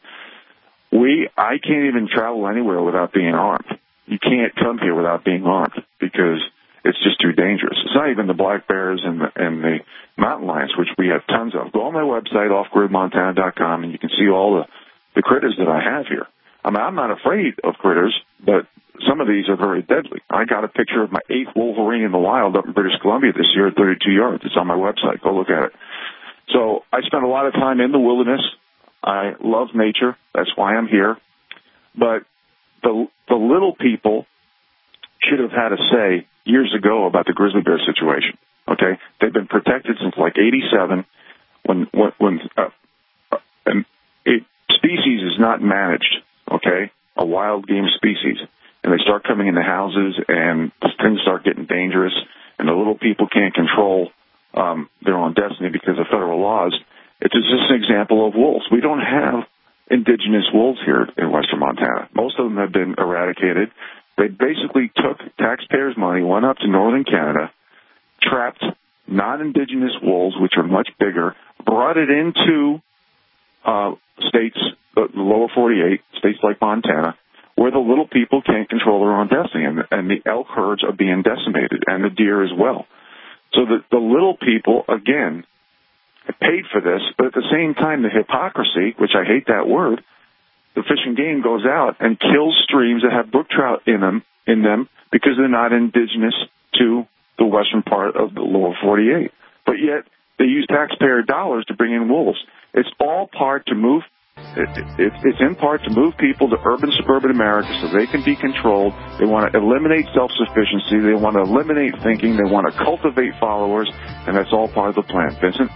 We, I can't even travel anywhere without being armed. You can't come here without being armed because it's just too dangerous. It's not even the black bears and the, and the mountain lions, which we have tons of. Go on my website, off grid montana dot com, and you can see all the, the critters that I have here. I mean, I'm not afraid of critters, but some of these are very deadly. I got a picture of my eighth wolverine in the wild up in British Columbia this year at thirty-two yards. It's on my website. Go look at it. So I spent a lot of time in the wilderness. I love nature. That's why I'm here. But the the little people should have had a say years ago about the grizzly bear situation. Okay, they've been protected since like eighty-seven, when when, when uh, an a species is not managed. Okay, a wild game species, and they start coming into houses, and things start getting dangerous, and the little people can't control um, their own destiny because of federal laws. It's just an example of wolves. We don't have indigenous wolves here in western Montana. Most of them have been eradicated. They basically took taxpayers' money, went up to northern Canada, trapped non-indigenous wolves, which are much bigger, brought it into uh, states, the lower forty-eight, states like Montana, where the little people can't control their own destiny, and, and the elk herds are being decimated, and the deer as well. So the, the little people, again, paid for this, but at the same time, the hypocrisy, which I hate that word, the Fish and Game goes out and kills streams that have brook trout in them, in them because they're not indigenous to the western part of the lower forty-eight. But yet, they use taxpayer dollars to bring in wolves. It's all part to move, it, it, it's in part to move people to urban, suburban America so they can be controlled. They want to eliminate self-sufficiency. They want to eliminate thinking. They want to cultivate followers, and that's all part of the plan. Vincent?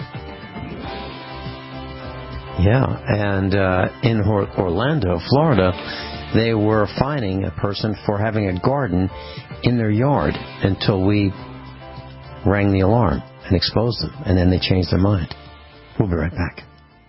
Yeah, and uh, in Orlando, Florida, they were fining a person for having a garden in their yard until we rang the alarm and exposed them, and then they changed their mind. We'll be right back.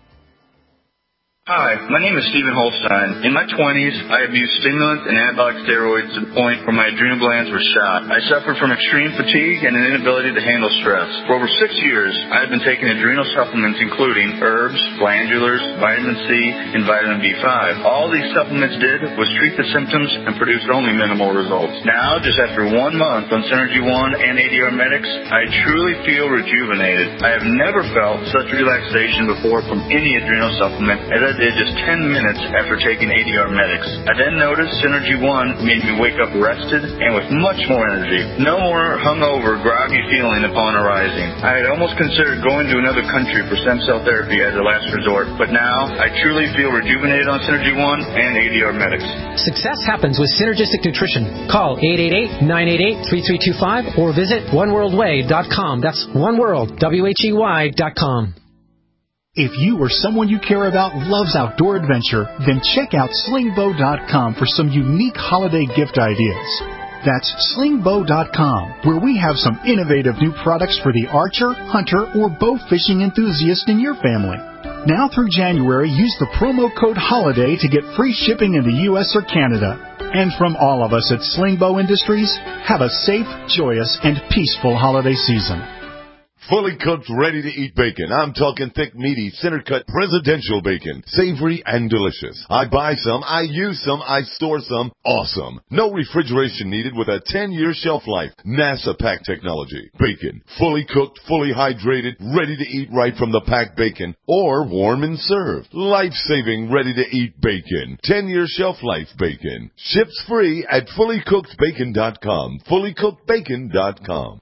Hi, my name is Stephen Holstein. In my twenties, I abused stimulants and anabolic steroids to the point where my adrenal glands were shot. I suffered from extreme fatigue and an inability to handle stress. For over six years, I have been taking adrenal supplements including herbs, glandulars, vitamin C, and vitamin B five. All these supplements did was treat the symptoms and produced only minimal results. Now, just after one month on Synergy One and A D R Medics, I truly feel rejuvenated. I have never felt such relaxation before from any adrenal supplement as I did just ten minutes after taking A D R Medics. I then noticed Synergy One made me wake up rested and with much more energy. No more hungover, groggy feeling upon arising. I had almost considered going to another country for stem cell therapy as a last resort, but now I truly feel rejuvenated on Synergy One and A D R Medics. Success happens with Synergistic Nutrition. Call eight eight eight, nine eight eight, three three two five or visit one world way dot com. That's oneworld, W H E Y dot com. If you or someone you care about loves outdoor adventure, then check out sling bow dot com for some unique holiday gift ideas. That's sling bow dot com, where we have some innovative new products for the archer, hunter, or bow fishing enthusiast in your family. Now through January, use the promo code HOLIDAY to get free shipping in the U S or Canada. And from all of us at Sling Bow Industries, have a safe, joyous, and peaceful holiday season. Fully cooked, ready-to-eat bacon. I'm talking thick, meaty, center-cut, presidential bacon. Savory and delicious. I buy some, I use some, I store some. Awesome. No refrigeration needed with a ten-year shelf life. NASA pack technology. Bacon. Fully cooked, fully hydrated, ready-to-eat right from the packed bacon. Or warm and served. Life-saving, ready-to-eat bacon. ten-year shelf life bacon. Ships free at fully cooked bacon dot com. fully cooked bacon dot com.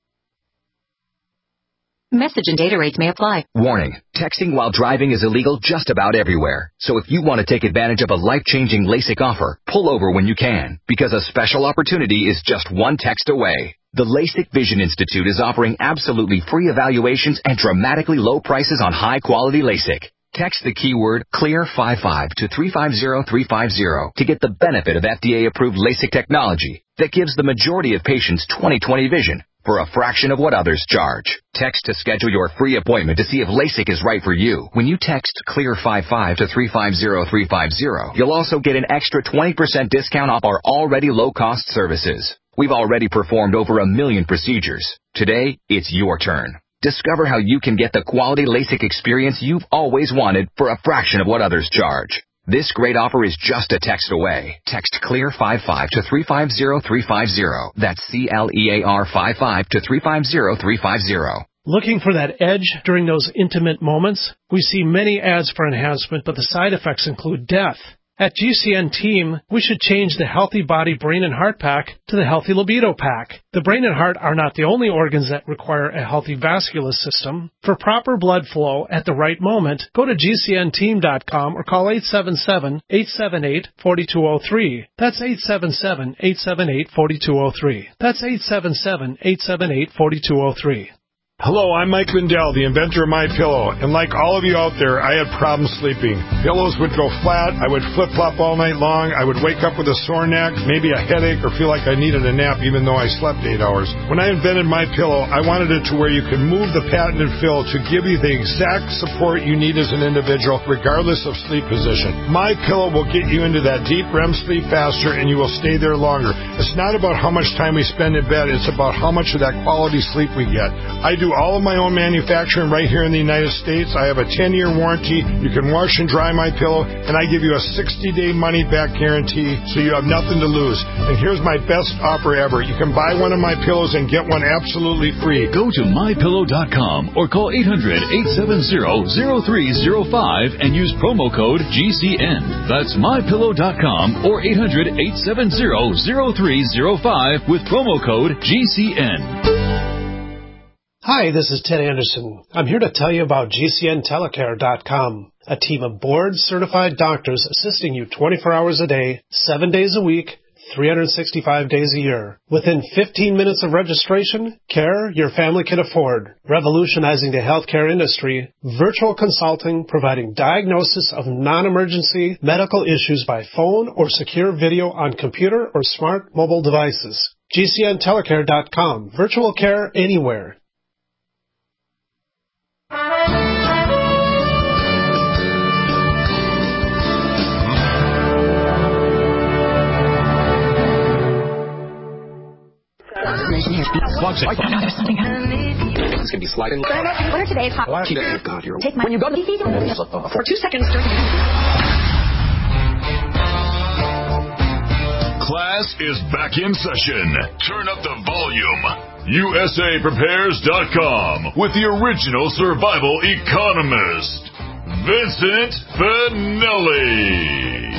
Message and data rates may apply. Warning. Texting while driving is illegal just about everywhere. So if you want to take advantage of a life-changing LASIK offer, pull over when you can, because a special opportunity is just one text away. The LASIK Vision Institute is offering absolutely free evaluations and dramatically low prices on high-quality LASIK. Text the keyword CLEAR fifty-five to three five zero three five zero to get the benefit of F D A-approved LASIK technology that gives the majority of patients twenty twenty vision for a fraction of what others charge. Text to schedule your free appointment to see if LASIK is right for you. When you text CLEAR fifty-five to three five zero three five zero, you'll also get an extra twenty percent discount off our already low-cost services. We've already performed over a million procedures. Today, it's your turn. Discover how you can get the quality LASIK experience you've always wanted for a fraction of what others charge. This great offer is just a text away. Text CLEAR fifty-five to three five zero three five zero. That's C L E A R fifty-five to three five zero three five zero. Looking for that edge during those intimate moments? We see many ads for enhancement, but the side effects include death. At G C N Team, we should change the Healthy Body, Brain, and Heart Pack to the Healthy Libido Pack. The brain and heart are not the only organs that require a healthy vascular system. For proper blood flow at the right moment, go to G C N team dot com or call eight seven seven, eight seven eight, four two zero three. That's eight seven seven, eight seven eight, four two zero three. That's eight seven seven, eight seven eight, four two zero three. Hello, I'm Mike Lindell, the inventor of MyPillow, and like all of you out there, I had problems sleeping. Pillows would go flat, I would flip-flop all night long, I would wake up with a sore neck, maybe a headache, or feel like I needed a nap even though I slept eight hours. When I invented MyPillow, I wanted it to where you could move the patented fill to give you the exact support you need as an individual, regardless of sleep position. MyPillow will get you into that deep R E M sleep faster, and you will stay there longer. It's not about how much time we spend in bed, it's about how much of that quality sleep we get. I do all of my own manufacturing right here in the United States. I have a ten-year warranty. You can wash and dry my pillow, and I give you a sixty-day money-back guarantee, so you have nothing to lose. And here's my best offer ever. You can buy one of my pillows and get one absolutely free. Go to my pillow dot com or call eight hundred, eight seven zero, zero three zero five and use promo code G C N. That's my pillow dot com or eight hundred, eight seven zero, zero three zero five with promo code G C N. Hi, this is Ted Anderson. I'm here to tell you about G C N telecare dot com, a team of board-certified doctors assisting you twenty-four hours a day, seven days a week, three hundred sixty-five days a year. Within fifteen minutes of registration, care your family can afford. Revolutionizing the healthcare industry, virtual consulting providing diagnosis of non-emergency medical issues by phone or secure video on computer or smart mobile devices. G C N telecare dot com, virtual care anywhere. This can be sliding. What are today's hot? Oh, God, you're... Take my... When you go to the... For two seconds... Class is back in session. Turn up the volume. U S A Prepares dot com with the original survival economist, Vincent Finelli.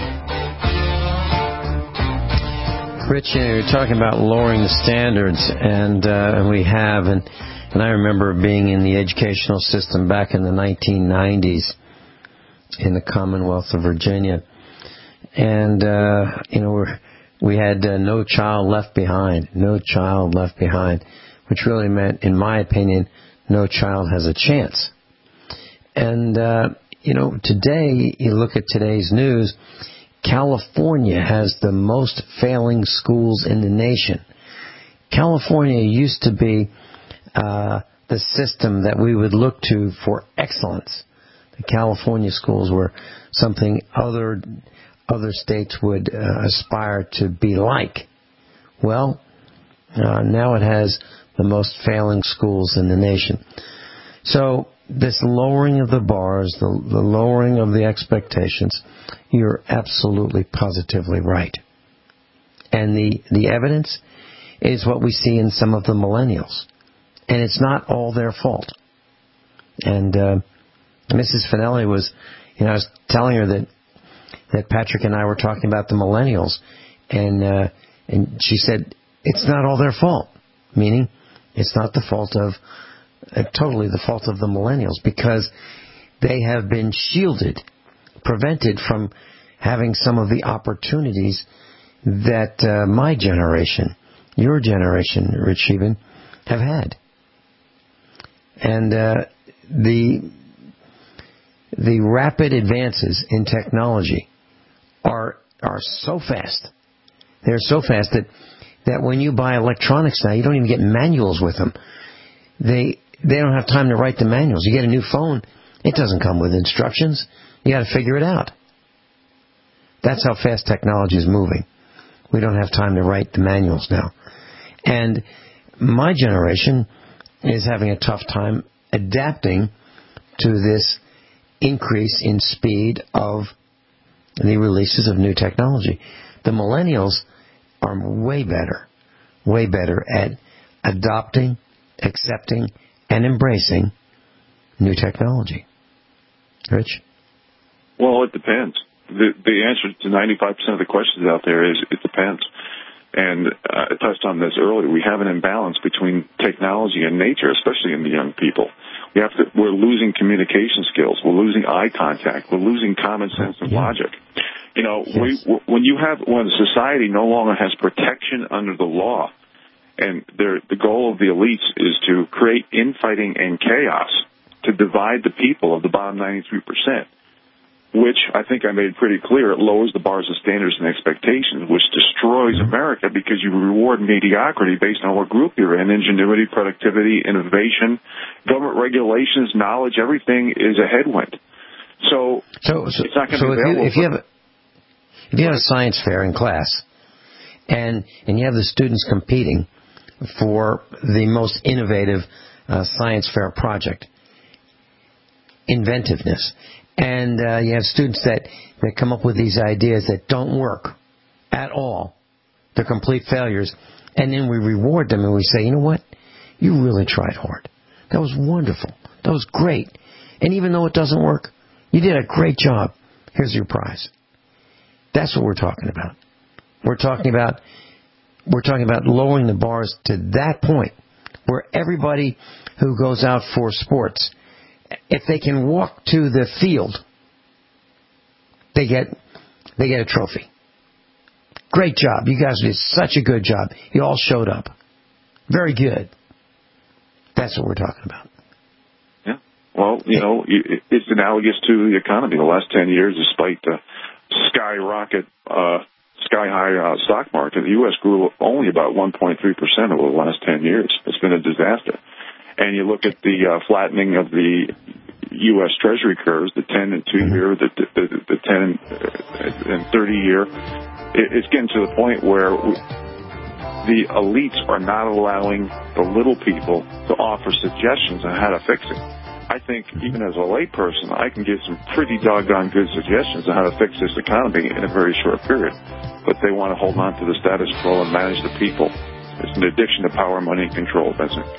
Rich, you know, you're talking about lowering the standards, and uh, and we have, and and I remember being in the educational system back in the nineteen nineties in the Commonwealth of Virginia, and uh, you know we're, we had uh, no child left behind, no child left behind, which really meant, in my opinion, no child has a chance. And uh, you know, today you look at today's news. California has the most failing schools in the nation. California used to be uh, the system that we would look to for excellence. The California schools were something other other states would uh, aspire to be like. Well, uh, now it has the most failing schools in the nation. So this lowering of the bars, the, the lowering of the expectations, you're absolutely positively right. And the, the evidence is what we see in some of the millennials. And it's not all their fault. And uh, Missus Finelli was, you know, I was telling her that that Patrick and I were talking about the millennials, and uh, and she said it's not all their fault. Meaning, it's not the fault of uh, totally the fault of the millennials, because they have been shielded, prevented from having some of the opportunities that uh, my generation, your generation, Rich Eben, have had. And uh, the the rapid advances in technology are are so fast. They're so fast that, that when you buy electronics now, you don't even get manuals with them. They they don't have time to write the manuals. You get a new phone, it doesn't come with instructions. You got to figure it out. That's how fast technology is moving. We don't have time to write the manuals now. And my generation is having a tough time adapting to this increase in speed of the releases of new technology. The millennials are way better, way better at adopting, accepting, and embracing new technology. Rich? Well, it depends. the, the answer to ninety-five percent of the questions out there is it depends. And uh, I touched on this earlier. We have an imbalance between technology and nature, especially in the young people. We have to, we're losing communication skills. We're losing eye contact. We're losing common sense and logic. You know, yes. we, when you have, when society no longer has protection under the law, and the goal of the elites is to create infighting and chaos to divide the people of the bottom ninety-three percent, which I think I made pretty clear. It lowers the bars of standards and expectations, which destroys America because you reward mediocrity based on what group you're in. Ingenuity, productivity, innovation, government regulations, knowledge, everything is a headwind. So, so, so it's not going to so be available. If you, if, you have a, if you have a science fair in class and, and you have the students competing for the most innovative uh, science fair project, inventiveness, and uh, you have students that, that come up with these ideas that don't work at all. They're complete failures. And then we reward them and we say, you know what? You really tried hard. That was wonderful. That was great. And even though it doesn't work, you did a great job. Here's your prize. That's what we're talking about. We're talking about we're talking about lowering the bars to that point where everybody who goes out for sports, if they can walk to the field, they get they get a trophy. Great job. You guys did such a good job. You all showed up. Very good. That's what we're talking about. Yeah. Well, you know, it's analogous to the economy. The last ten years, despite the skyrocket, uh, sky-high uh, stock market, the U S grew only about one point three percent over the last ten years. It's been a disaster. And you look at the uh, flattening of the U S Treasury curves, the ten and two year, the, the, the ten and thirty year, it's getting to the point where we, the elites are not allowing the little people to offer suggestions on how to fix it. I think even as a layperson, I can give some pretty doggone good suggestions on how to fix this economy in a very short period. But they want to hold on to the status quo and manage the people. It's an addiction to power, money, and control, that's it.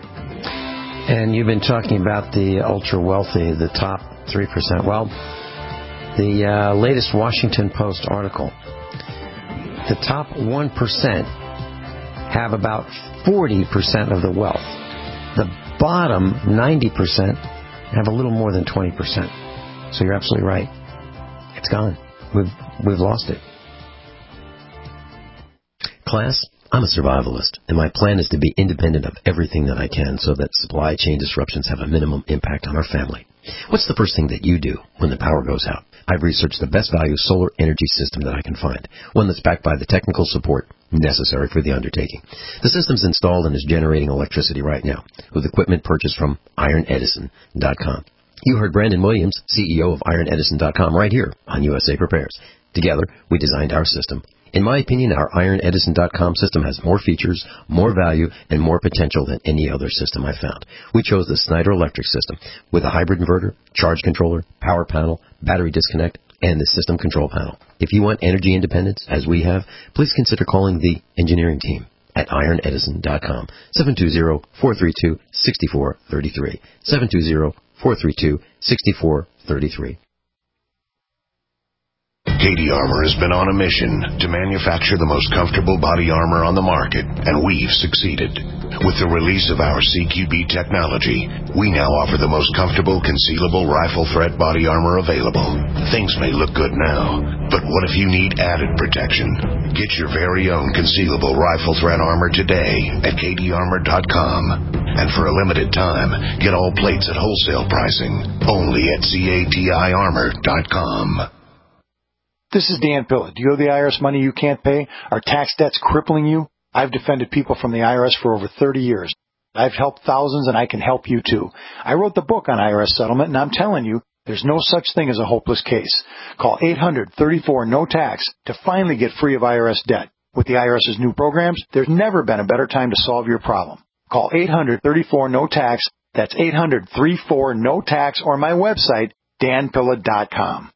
And you've been talking about the ultra-wealthy, the top three percent. Well, the uh, latest Washington Post article, the top one percent have about forty percent of the wealth. The bottom ninety percent have a little more than twenty percent. So you're absolutely right. It's gone. We've, we've lost it. Class, I'm a survivalist, and my plan is to be independent of everything that I can so that supply chain disruptions have a minimum impact on our family. What's the first thing that you do when the power goes out? I've researched the best value solar energy system that I can find, one that's backed by the technical support necessary for the undertaking. The system's installed and is generating electricity right now with equipment purchased from Iron Edison dot com. You heard Brandon Williams, C E O of Iron Edison dot com, right here on U S A Prepares. Together, we designed our system. In my opinion, our Iron Edison dot com system has more features, more value, and more potential than any other system I've found. We chose the Snyder Electric system with a hybrid inverter, charge controller, power panel, battery disconnect, and the system control panel. If you want energy independence, as we have, please consider calling the engineering team at Iron Edison dot com, seven two zero, four three two, six four three three, seven two zero, four three two, six four three three. Cady Armor has been on a mission to manufacture the most comfortable body armor on the market, and we've succeeded. With the release of our C Q B technology, we now offer the most comfortable concealable rifle threat body armor available. Things may look good now, but what if you need added protection? Get your very own concealable rifle threat armor today at Cady Armor dot com. And for a limited time, get all plates at wholesale pricing, only at Cady Armor dot com. This is Dan Pilla. Do you owe the I R S money you can't pay? Are tax debts crippling you? I've defended people from the I R S for over thirty years. I've helped thousands, and I can help you too. I wrote the book on I R S settlement, and I'm telling you, there's no such thing as a hopeless case. Call eight hundred, thirty-four, no tax to finally get free of I R S debt. With the IRS's new programs, there's never been a better time to solve your problem. Call eight hundred, thirty-four, no tax. That's eight hundred, thirty-four, no tax, or my website, Dan Pilla dot com.